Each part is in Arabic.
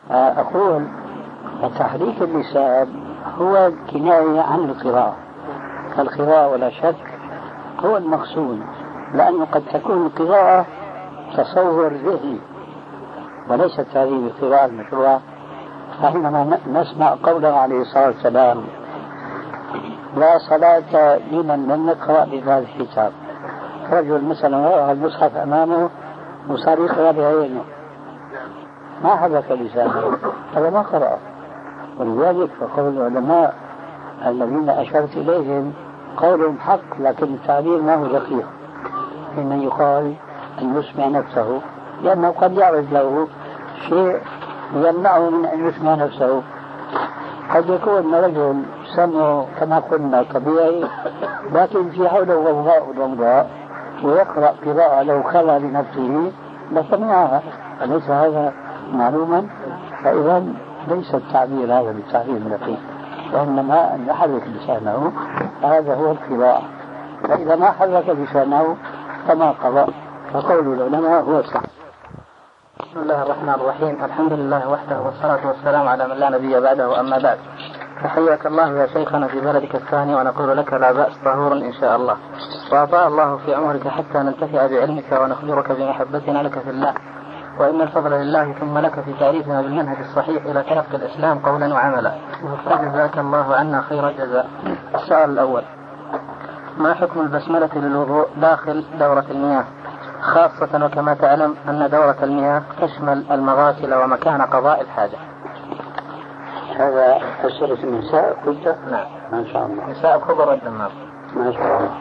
أقول تحريك اللسان هو كناية عن القراءة، فالقراءة ولا شك هو المقصود، لأنه قد تكون القراءة تصور ذهني وليست هذه القراءة المشروعة. فحينما نسمع قوله عليه الصلاة والسلام لا صلاة لمن لم يقرأ بهذا الكتاب، رجل مثلا وضع المصحف أمامه وصار يقرأ بعينه ما حرك لسانه، هذا ما قرأ. ولذلك فقول العلماء الذين أشرت إليهم قولهم حق، لكن التعبير ما هو دقيق حين يقال أن يسمع نفسه، لأنه قد يعرض له شيء يمنعه من أن يسمع نفسه. قد يكون رجل سمعه كما قلنا طبيعي، لكن في حوله غوغاء ضوضاء ويقرأ قراءة لو خلى بنفسه لسمعها، أليس هذا معلوما؟ فإذا ليس التعبير هذا بالتعبير دقيق، وإنما أن يحرك لسانه، هذا هو القراءة. فإذا ما حرك لسانه فما قرأ، فقول العلماء هو الصح. بسم الله الرحمن الرحيم، الحمد لله وحده والصلاة والسلام على من لا نبي بعده، أما بعد، فحياك الله يا شيخنا في بلدك الثاني، ونقول لك لا بأس طهور إن شاء الله، وأطال الله في عمرك حتى ننتفع بعلمك ونخبرك بمحبتنا لك في الله، وإن الفضل لله ثم لك في تعريفنا بالمنهج الصحيح إلى تلقي الإسلام قولا وعملا، فجزاك الله عنا خير الجزاء. السؤال الأول: ما حكم البسملة للوضوء داخل دورة المياه، خاصة وكما تعلم أن دورة المياه تشمل المغاسل ومكان قضاء الحاجة؟ هذا أسئلة النساء قلت؟ نعم. ما شاء الله. نساء الخبر والدمار. ما شاء الله.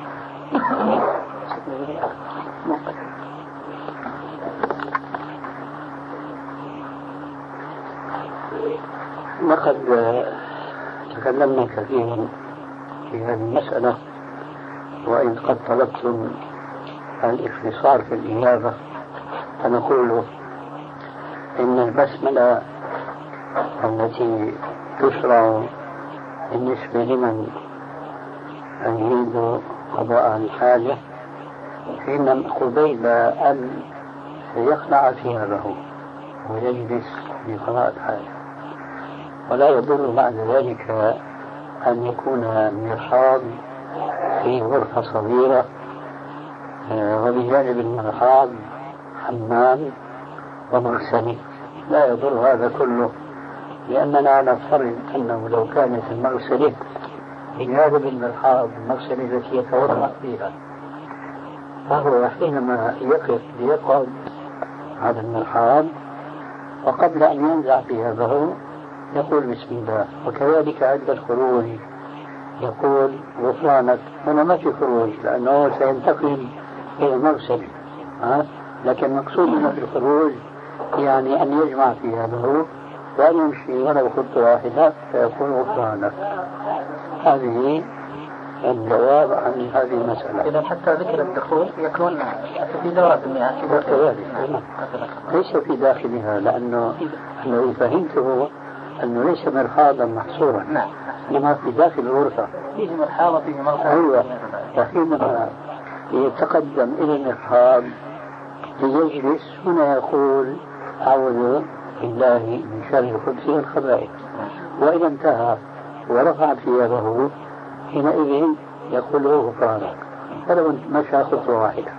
لقد تكلمنا كثيرا في هذه المسألة، وإن قد طلبتم الاختصار في الإجابة فنقول إن البسملة التي تشرع بالنسبة لمن يريد قضاء الحاجة حين قبيل أن يخلع ثيابه ويجلس لقضاء الحاجة، ولا يضر بعد ذلك أن يكون مرحاض في غرفة صغيرة وبجانب المرحاض حمام ومغسل، لا يضر هذا كله، لأننا نفترض أنه لو كانت المغسلة بجانب المرحاض المغسلة التي يتوضأ فيها، فهو حينما يقف ليقعد على المرحاض وقبل أن ينزع ثيابه يقول بسم الله، وكذلك عند الخروج يقول غفرانك. هنا ما في خروج لأنه سينتقل إلى المغسل، لكن مقصود منه في الخروج يعني أن يجمع ثيابه وأن يمشي ولو خطوة واحدة فيقول غفرانك. هذه الجواب عن هذه المسألة. إذا حتى ذكر الدخول يكون في دورة المياه كذلك، ليس في داخلها، لأنه الذي فهمته أنه ليس مرحاضا محصورا، إنما في داخل الغرفة فيه مرحاض وفيه مرحاض. أيوة، وحينما يتقدم إلى المرحاض ليجلس هنا يقول أعوذ بالله من شر الخبث والخبائث، وإذا انتهى ورفع ثيابه حينئذ يقول له غفرانك فلو مشى خطوة واحدة.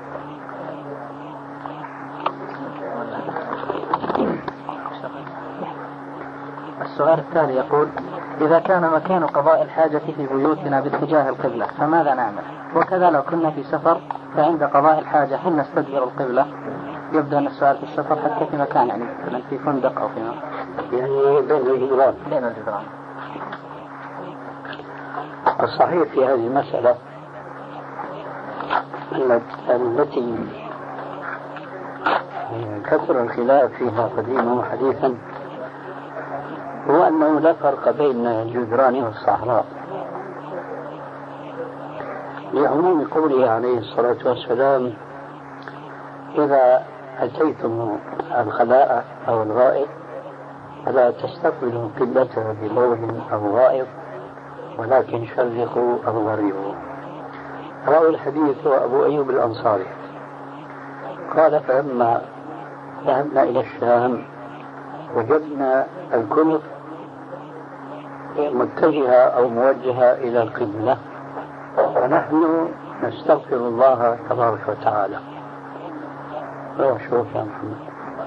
السؤال الثاني يقول: إذا كان مكان قضاء الحاجة في بيوتنا باتجاه القبلة فماذا نعمل؟ وكذا لو كنا في سفر فعند قضاء الحاجة هل نستدبر القبلة؟ يبدأ أن السؤال في السفر حتى في مكان يعني مثلا في فندق أو في يعني بين الجدران. الصحيح في هذه المسألة التي كثر الخلاف فيها قديما وحديثا هو أنه لا فرق بين الجدران والصحراء، لعموم قوله عليه الصلاة والسلام: إذا أتيتم الخلاء أو الغائط فلا تستقبلوا قبلته ببول أو غائط ولكن شرقوا أو غربوا. راوي الحديث هو أبو أيوب الأنصاري قال: فلما ذهبنا إلى الشام وجدنا الكل متجهة أو موجهة إلى القبلة، ونحن نستغفر الله تبارك وتعالى. شوف يا محمد،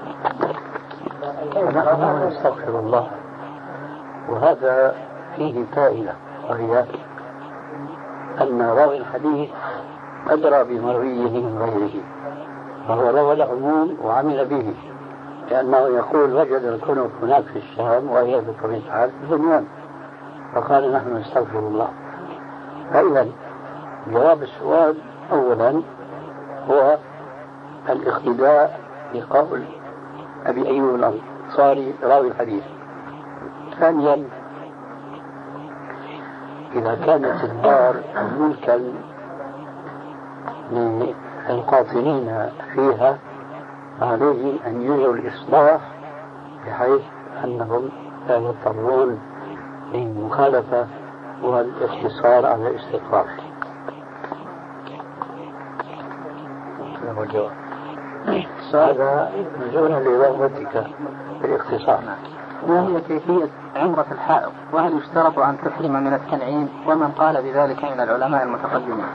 ونحن نستغفر الله، وهذا فيه فائدة، وهي أن راوي الحديث أدرى بمرويه من غيره، فهو روى العموم وعمل به، لأنه يقول وجد الكنف هناك في الشام وهي بطبيعة الحال في البنيان، فقال نحن نستغفر الله. فإذا جواب السؤال أولا هو الاقتداء بقول أبي أيوب الأنصاري راوي الحديث. ثانيا، إذا كانت الدار ملكا للقاطنين فيها عليهم أن يجروا الإصلاح بحيث أنهم لا يضطرون للمخالفة والاقتصار على الاستقرار. هذا نزولا لرغبتك بالاختصار. ما هي كيفية عمرة الحائض؟ وهل يشترط أن تحرم من التنعيم؟ ومن قال بذلك من العلماء المتقدمين؟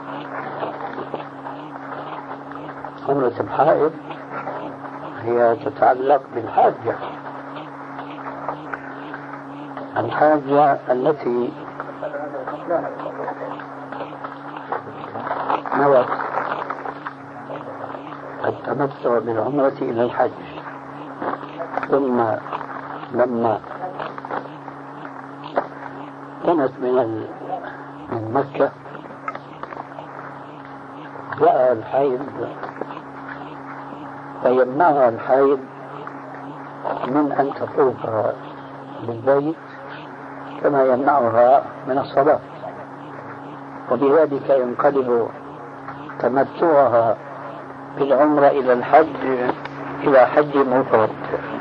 عمرة الحائض هي تتعلق بالحاجة، الحاجة التي نوت التمتع بالعمرة إلى الحج، ثم لما كانت من مكة جاء الحيض فيمنعها الحيض من أن تطوف بالبيت كما يمنعها من الصلاة، وبذلك ينقلب تمتعها بالعمرة إلى الحج إلى حج مفرد.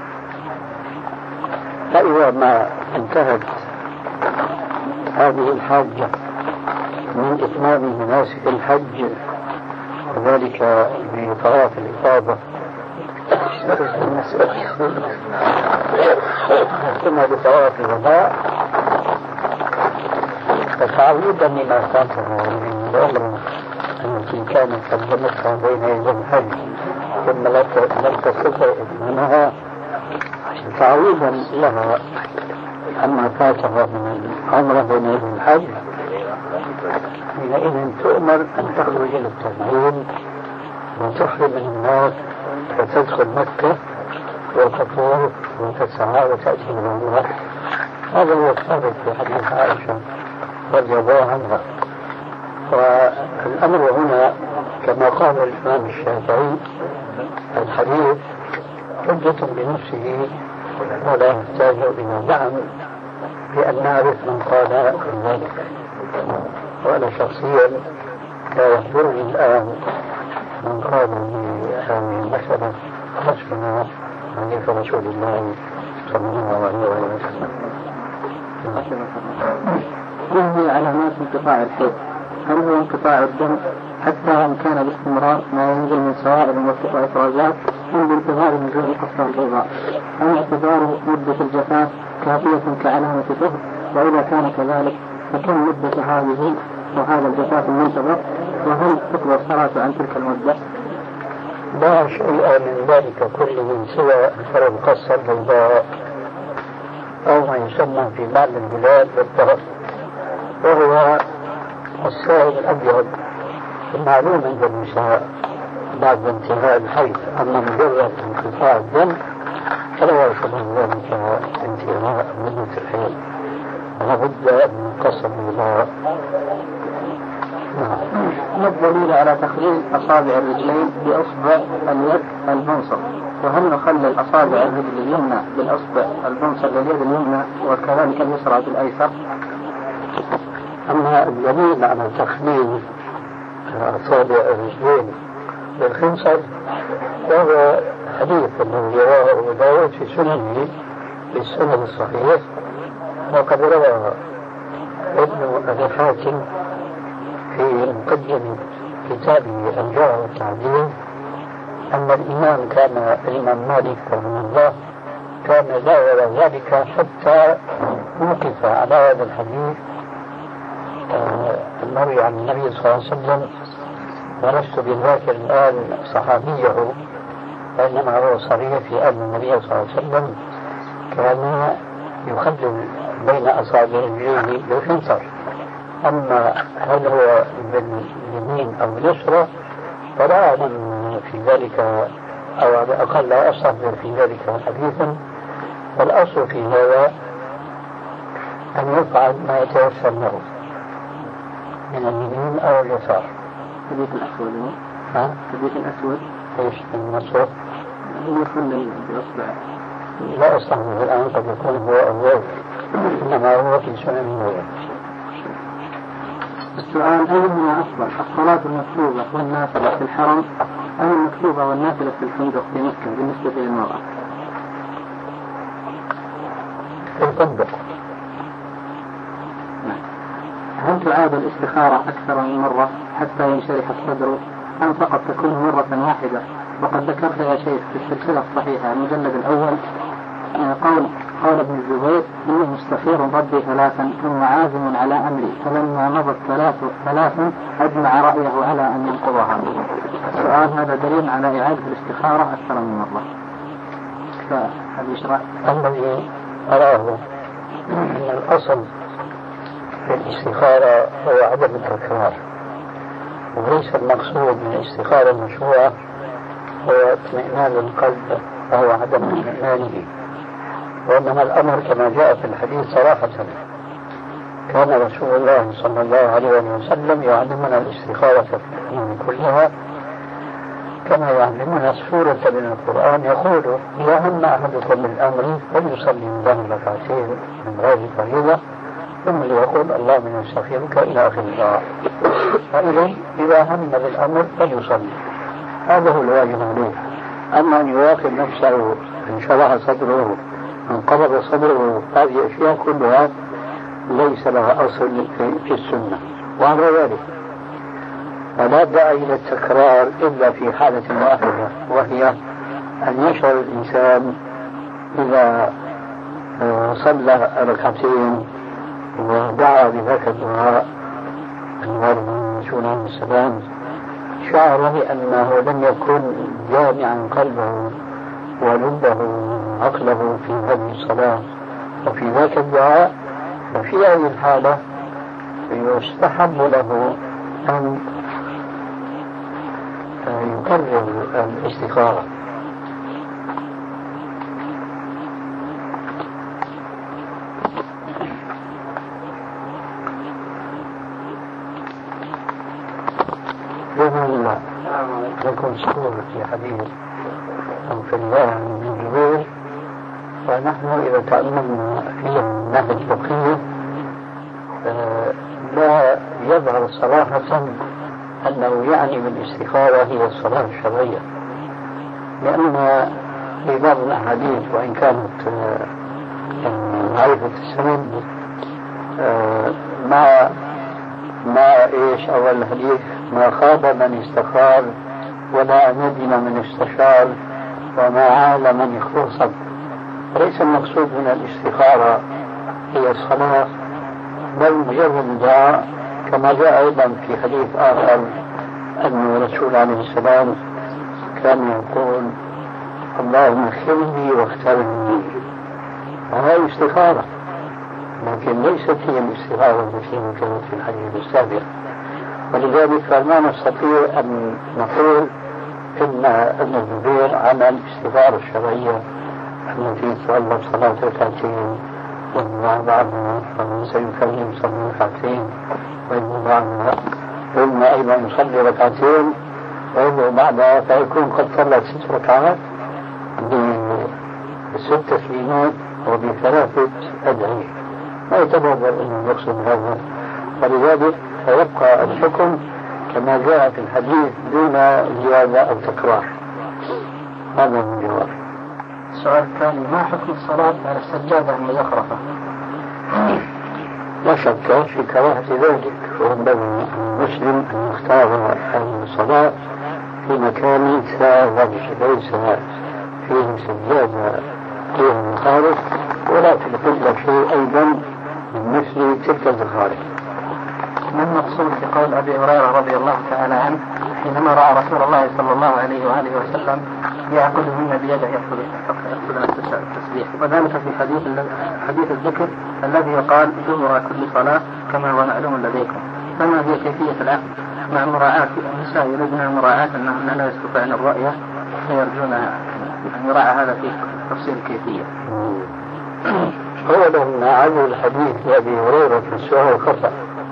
فإذا ما انتهت هذه الحاجة من إتمام مناسك الحج وذلك بطواف الإفاضة ثم بطواف الوداع، فتعويضا لما فاته من العمر التي كانت قدمتها بين يدي الحج ثم لم تستطع إتمامها، تعويضا لها عما فاتها من العمرة بين يدي الحج، حينئذ تؤمر أن تخرج إلى التنعيم وتحرم الناس وتدخل مكة وتطوف وتسعى وتأتي بالعمرة. هذا هو الثابت في حديث عائشة رضي الله عنها. والأمر هنا كما قال الإمام الشافعي الحديث حجة بنفسه ولا يحتاج إلى دعم بأن نعرف من قال ذلك. وأنا شخصيا لا يحضرني الآن من قال هذه المسألة خشبنا حديث رسول الله صلى الله عليه وسلم. ما هي علامات انقطاع الحيض؟ هل هو انقطاع الدم حتى إن كان باستمرار ما ينزل من سوائل وإفرازات أم بانتظار نزول القصة البيضاء، أم اعتبار مدة الجفاف كافية كعلامة طهر؟ وإذا كان كذلك فكم مدة هذه وهذا الجفاف المنتظر؟ وهل تقضى الصلاة عن تلك المدة؟ لا شيء من ذلك كله سوى أثر القصة البيضاء أو ما يسمى في بعض البلاد بالطهر، وهو السائل الأبيض المعلوم عند النساء بعد انتهاء الحيض. أما مجرد انقطاع الدم فلا يعتبر ذلك انتهاء مدة الحيض، لابد من قصة البيضاء. ما الدليل على تخليل أصابع الرجلين بأصبع اليد المنصب؟ وهل نخلل أصابع الرجل اليمنى بالأصبع المنصب لليد اليمنى وكذلك اليسرى بالأيسر؟ أما الدليل على تخليل أصابع الرجلين بالخنصر وهو حديث الذي رواه أبو داود في سننه بالسند الصحيح، وقد روى ابن أبي حاتم في مقدمة كتابه الجرح والتعديل أن الإمام كان الإمام مالك رحمه الله كان لا يرى ذلك حتى وقف على هذا الحديث المروي عن النبي صلى الله عليه وسلم، ولست بالذاكر الآن صحابيه، وإنما هو صريح في أن النبي صلى الله عليه وسلم كان يخلل بين أصابع اليمين بالخنصر. أما هل هو باليمين أو باليسرى فلا أعلم في ذلك، أو على الأقل لا أستحضر في ذلك حديثا. والأصل في هذا أن يفعل ما يتيسر له من اليمين أو اليسار. حديث الأسود حديث الأسود ايش المقصود؟ هو يخلل بأصبع. لا أستحضر الآن، قد يكون هو أول، إنما هو في سنن. السؤال: أيهما أفضل، الصلاة المكتوبة والنافلة في الحرم أم المكتوبة والنافلة في الفندق في مكة بالنسبة للمرأة؟ في الفندق. هل تعاد الاستخارة أكثر من مرة حتى ينشرح الصدر أم فقط تكون مرة واحدة؟ وقد ذكرت يا شيخ في السلسلة الصحيحة المجلد الأول قال ابن الزبير: إني مستخير ربي ثلاثا ثم عازم على أمري، فلما مضت ثلاثا أجمع رأيه على أن ينقضها. السؤال: هذا دليل على إعادة الاستخارة أكثر من مرة، فهل يشرع؟ الذي أراه أن الأصل في الاستخارة هو عدم التكرار، وليس المقصود من الاستخارة المشروعة هو اطمئنان القلب وهو عدم اطمئنانه، وإنما الأمر كما جاء في الحديث صراحة: كان رسول الله صلى الله عليه وسلم يعلمنا الاستخارة في الأمور كلها كما يعلمنا السورة من القرآن، يقول: إذا هم أحدكم بالأمر فليصلي من ظهر ركعتين من غير فريضة ثم ليقول اللهم نستغفرك إلى آخر الدعاء. فإذا إذا هم بالأمر فليصلي، هذا هو الواجب عليه. أما أن يواخذ نفسه انشرح صدره انقبض صدره، هذه أشياء كلها ليس لها أصل في السنة. وعلى ذلك فلا داعي إلى التكرار إلا في حالة واحدة، وهي أن يشعر الإنسان إذا صلى ركعتين ودعا بذاك الدعاء الوارد من رسول الله عليه السلام، شعر بأنه لم يكن جامعا قلبه ولبه عقله في هذه الصلاة وفي ذاك الدعاء، ففي هذه الحالة يستحب له أن يكرر الاستخارة. لكم سكور في حديث في الله من جبير، ونحن إذا تأملنا في النهج الفقهي لا يظهر صراحة أنه يعني بالاستخارة هي الصلاة الشرعية، لأن في بعض الأحاديث وإن كانت معرفة السند ما إيش أول الحديث: ما خاب من استخار ولا ندم من استشار وما عال من اختصر. ليس المقصود من الاستخارة هي الصلاة، بل مجرد الدعاء، كما جاء أيضا في حديث آخر أن الرسول عليه السلام كان يقول: اللهم خذني واخترني. وهذه استخارة، لكن ليست هي الاستخارة التي ذكرت في الحديث السابق. ولذلك فما نستطيع أن نقول إن ابن الزبير عمل الاستخارة الشرعية التي تولد صلاة ركعتين وإن بعضها سيكلم صلاة ركعتين وإن بعضها ثم أيضا يصلي ركعتين وإن بعدها فيكون قد صلى 6 ركعات ب6 تسليمات وب3 أدعية. ما يتبادر أن يقصد هذا، ولذلك فيبقى الحكم كما جاء في الحديث دون زيادة أو تكرار. هذا من جواب. السؤال الثاني: ما حكم الصلاة على السجادة المزخرفة؟ لا شك في كراهة ذلك، وينبغي المسلم أن يختار الصلاة في مكان ثابت ليس فيه سجادة فيه الزخارف، ولا تلفت لك شيء أيضا من مثل تلك الزخارف. ما المقصود بقول أبي هريرة رضي الله تعالى عنه حينما رأى رسول الله صلى الله عليه وآله وسلم يأخذهن بيده يأخذ التسبيح، وذلك في حديث الذكر الذي يقال دبر كل صلاة كما هو معلوم لديكم، فما هي كيفية العهد مع مراعاة النساء يريدن مراعاة أنهن لا يستطيعن الرؤية فيرجون أن يراعى هذا في تفصيل الكيفية؟ أولا عن الحديث لأبي هريرة في السؤال خطأ.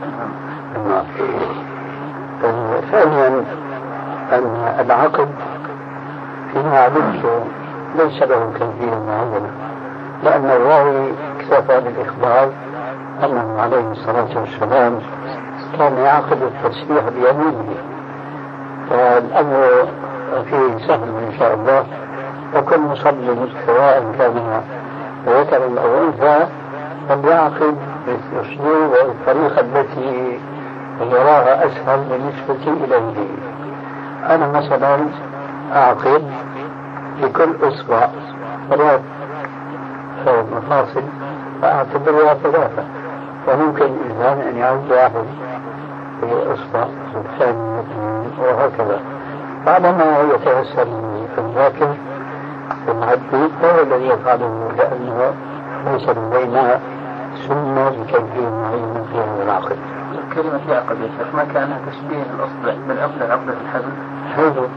ثانيا أن العقد فيما علمت ليس له كيفية معينة، لأن الراوي اكتفى بالإخبار أنه عليه الصلاة والسلام كان يعقد التسبيح بيمينه، فالأمر فيه سهل إن شاء الله، وكل مصلي سواء كان ذكرا أو أنثى فليعقد بالأسلوب والطريقة التي يراها أسهل بالنسبة إليه. أنا مثلا أعقد لكل أصبع 3 مفاصل فأعتبرها 3، وممكن الإنسان أن يعد 1 في أصبع الثاني وهكذا، بعد ما يتيسر في الذاكر في العد هو الذي يفعله، لأنه ليس لدينا سنة لكيفية معينة في هذا العقد. كلمة يعقد يا شيخ ما كانها تشبيه الأصبع بالعقدة عقدة الحبل؟ هذا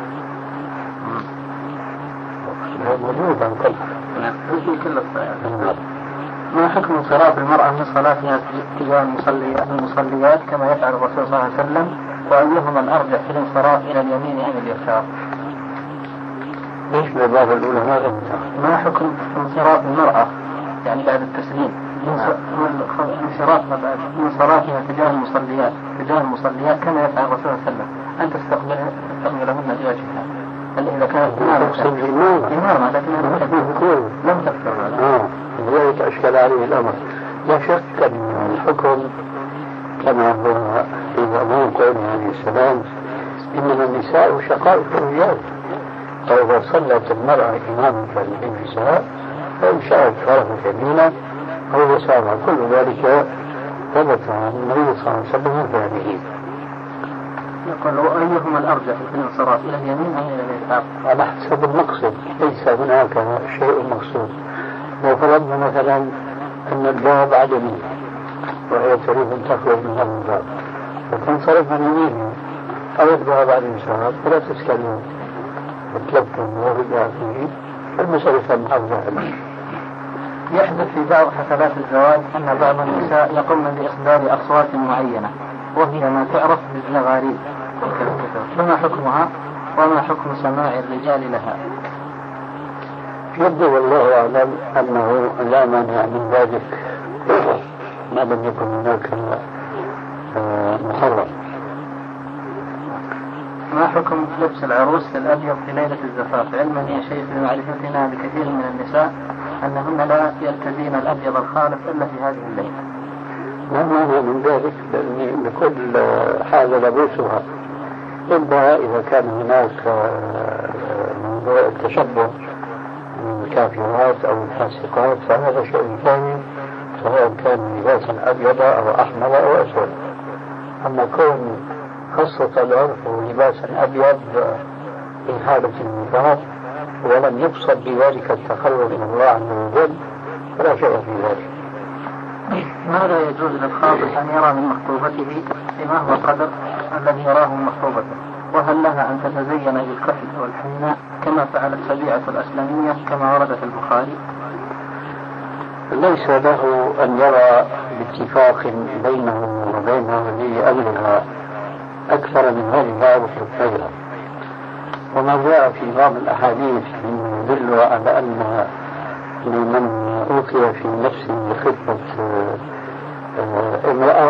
موجود عن كل في كل الصلاة. ما حكم انصراف المرأة من صلاتها تجاه المصليات كما يفعل الرسول صلى الله عليه وسلم، وأيهما الأرجح في الانصراف إلى اليمين أم اليسار؟ ليش بباب الأولى ما حكم انصراف المرأة يعني بعد التسليم انصراف من صلاتها تجاه المصليات كما يفعل الرسول صلى الله عليه وسلم أن تستقبلهن بوجهها، إذا كانت إمامة لكنها لم تكفر لذلك أشكل عليه الأمر. لا شك أن الحكم كما هو في زمان قوله عليه السلام إنما النساء شقائق الرجال، فإذا صلت المرأة إمامة للنساء فإن شاءت فرغت يمينا أو يسارها، كل ذلك ثبت عن النبي صلى الله عليه وسلم فعله. يقول أيهما الأرجح في الانصراف إلى اليمين أم إلى اليسار؟ على حسب المقصد، ليس هناك شيء مقصود. لو فرضنا مثلا أن الباب على اليمين وهي تريد أن تخرج من هذا الباب فتنصرف عن يمينها، أو الباب على اليسار فلا تسكنون وتلبكم ورجع فيه، المسألة محافظة عليه. يحدث في بعض حفلات الزواج أن بعض النساء يقومن بإصدار أصوات معينة وهي ما تعرف بالزغاريد، فما حكمها وما حكم سماع الرجال لها؟ يبدو والله أعلم أنه لا مانع من ذلك ما لم يكن هناك محرم. ما حكم لبس العروس الأبيض في ليلة الزفاف، علما يا شيخ بمعرفتنا بكثير من النساء أنهن لا يرتدين الأبيض الخالص إلا في هذه الليلة؟ لا مانع من ذلك، لأن بكل حالة لبسها، إلا إذا كان هناك موضوع التشبه الكافرات أو الفاسقات فهذا شيء ثاني، سواء كان لباسا أبيض أو أحمر أو أسود. أما كون خاصة العرف لباسا أبيض في حالة النفاق ولم يقصد بذلك التقرب من الله عز وجل فلا شيء في ذلك. ماذا يجوز للخاطب أن يرى من مخطوبته بما هو القدر الذي يراه من مخطوبته؟ وهل لها أن تتزين بالكحل والحناء كما فعلت سبيعة الأسلمية كما ورد في البخاري؟ ليس له أن يرى باتفاق بينه وبين ولي أمرها أكثر من هذه أو غيرها. وما جاء في بعض الأحاديث يدل على أن لمن أوتي في نفسه خطبة امرأة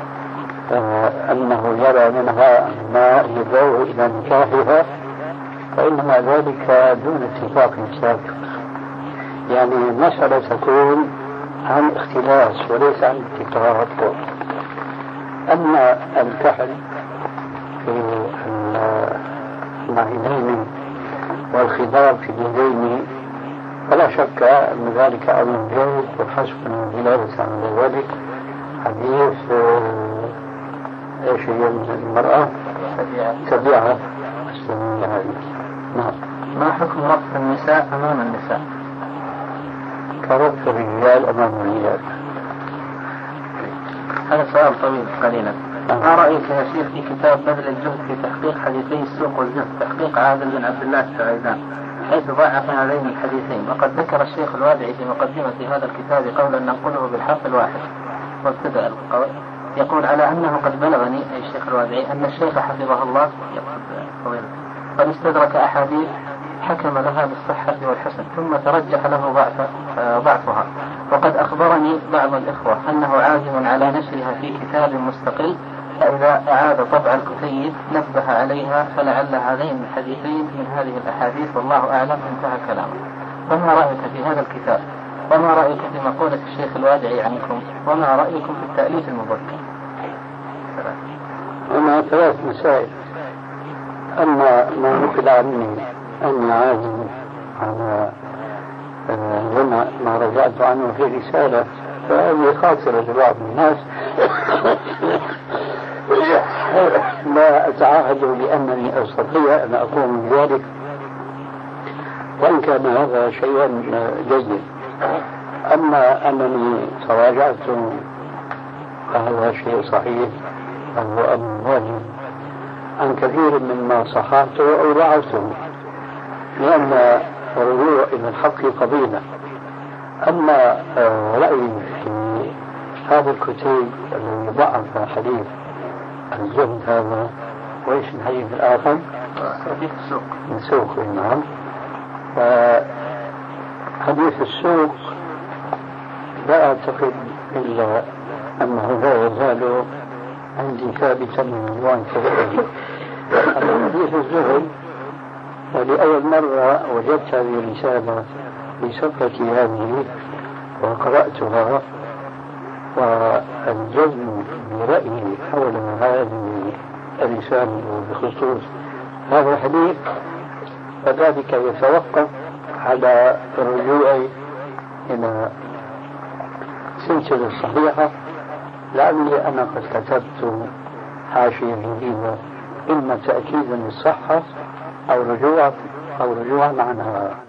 أنه يرى منها ما يدعوه إلى نكاحها، فإنما ذلك دون اتفاق سابق، يعني المسألة تكون عن اختلاس وليس عن اتفاق. أما الكحل في العينين والخضار في اليدين فلا شك أن ذلك أمر جيد وحسب الدلالة على ذلك حديث ايش هي المرأة تبيعها. نعم. ما حكم رفض النساء أمام النساء؟ كرفض الرجال أمام الرجال. هذا سؤال طويل قليلا. ما رأيك يا شيخ في كتاب بذل الجهد في تحقيق حديثي السوق والزهد تحقيق عادل بن عبد الله السعيدان حيث ضعف هذين الحديثين، وقد ذكر الشيخ الوادعي في مقدمة هذا الكتاب قولا ننقله بالحرف الواحد، وابتدأ القول يقول على أنه قد بلغني أي الشيخ الوادعي أن الشيخ حفظه الله قد استدرك أحاديث حكم لها بالصحة والحسن ثم ترجح له ضعفها، وقد أخبرني بعض الإخوة أنه عازم على نشرها في كتاب مستقل، فإذا أعاد طبع الكتيب نبه عليها فلعل هذين الحديثين من هذه الأحاديث والله أعلم. انتهى كلامه. فما رأيك في هذا الكتاب؟ وما رأيك في مقولة الشيخ الوادعي عنكم؟ وما رأيكم في التأليف المبكر؟ هنا ثلاث مسائل. أما ما نقل عني أني عازم على ما رجعت عنه في رسالة فهذه خاطرة لبعض الناس لا أتعهد بأنني أستطيع أن أقوم بذلك، وإن كان هذا شيئا جيد. أما أنني تراجعت فهذا شيء صحيح، وهو أمر واجب عن كثير مما صححته أو ضعفته، لأن الرجوع إلى الحق فضيلة. أما رأيي في هذا الكتاب الذي ضعف حديث الزهد هذا، وإيش الحديث الآخر؟ حديث السوق. السوق، نعم. حديث السوق لا أعتقد إلا أنه لا يزال عندي ثابتا من عنوان كذلك. أما حديث الزهد فلأول مرة وجدت هذه الرسالة بصفحتي هذه وقرأتها، والجزم برأيي حول هذه الرسالة بخصوص هذا الحديث فذلك يتوقف على الرجوع إلى سلسلة الصحيحة، لعلي أنا قد كتبت حاشية جديدة إما تأكيدا للصحة أو رجوعا عنها.